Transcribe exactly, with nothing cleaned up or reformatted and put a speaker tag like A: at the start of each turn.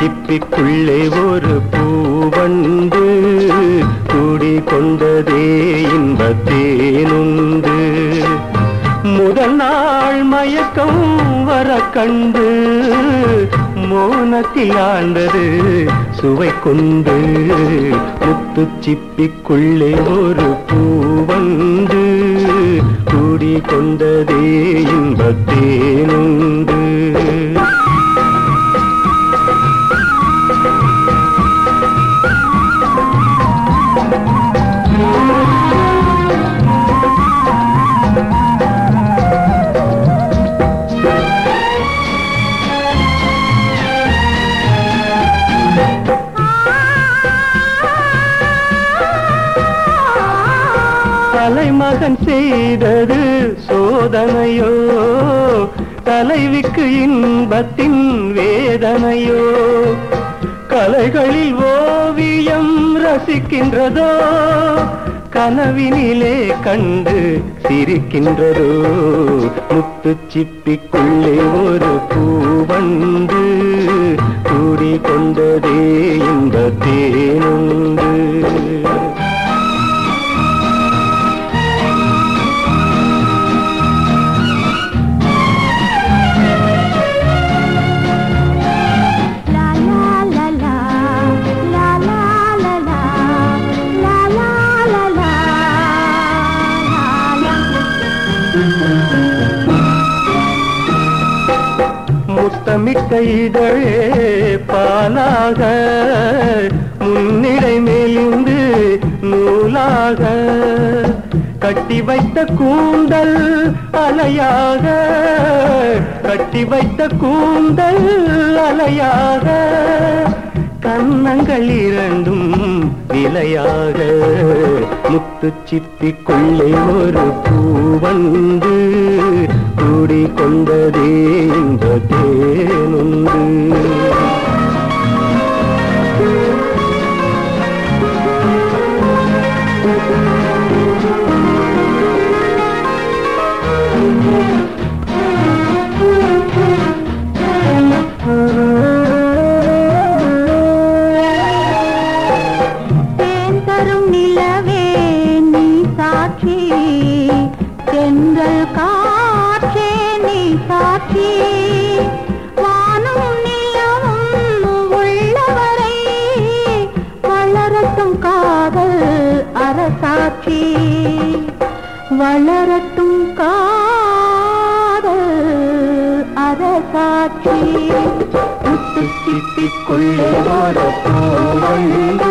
A: சிப்பிக்குள்ளே ஒரு பூவண்டு கூடி கொண்டதே இன்பத்தேனுண்டு. முதல் நாள் மயக்கம் வர கண்டு மோனத்தில் ஆண்டது சுவை கொண்டு. முத்து சிப்பிக்குள்ளே ஒரு பூவண்டு கூடி கொண்டதே இன்பத்தேனுண்டு. தலைமகன் செய்தது சோதனையோ, தலைவிக்கு இன்பத்தின் வேதனையோ. கலைகளில் ஓவியம் ரசிக்கின்றதோ, கனவினிலே கண்டு சிரிக்கின்றதோ. முத்து சிப்பிக்குள்ளே ஒரு பூவண்டு கூடி கொண்டதே இன்பத்தேனுண்டு. முத்தமிட்ட இதழே பாலாக, முன்னிடை மேலிந்து நூலாக. கட்டி வைத்த கூந்தல் அலையாக, கட்டி வைத்த கூந்தல் அலையாக. கன்னங்கள் இரண்டும் விலையாக. முத்து சிப்பிக்குள்ளே ஒரு பூவண்டு கூடி கொண்டதே இன்பத்தேனுண்டு.
B: தென்றல் காற்றே நீ சாட்சி, வானும் நிலவும் உள்ளவரை வளரட்டும் காதல் அரசாட்சி, வளரட்டும் காதல் அரசாட்சி.
A: முத்து சிப்பிக்குள்ளே ஒரு பூவண்டு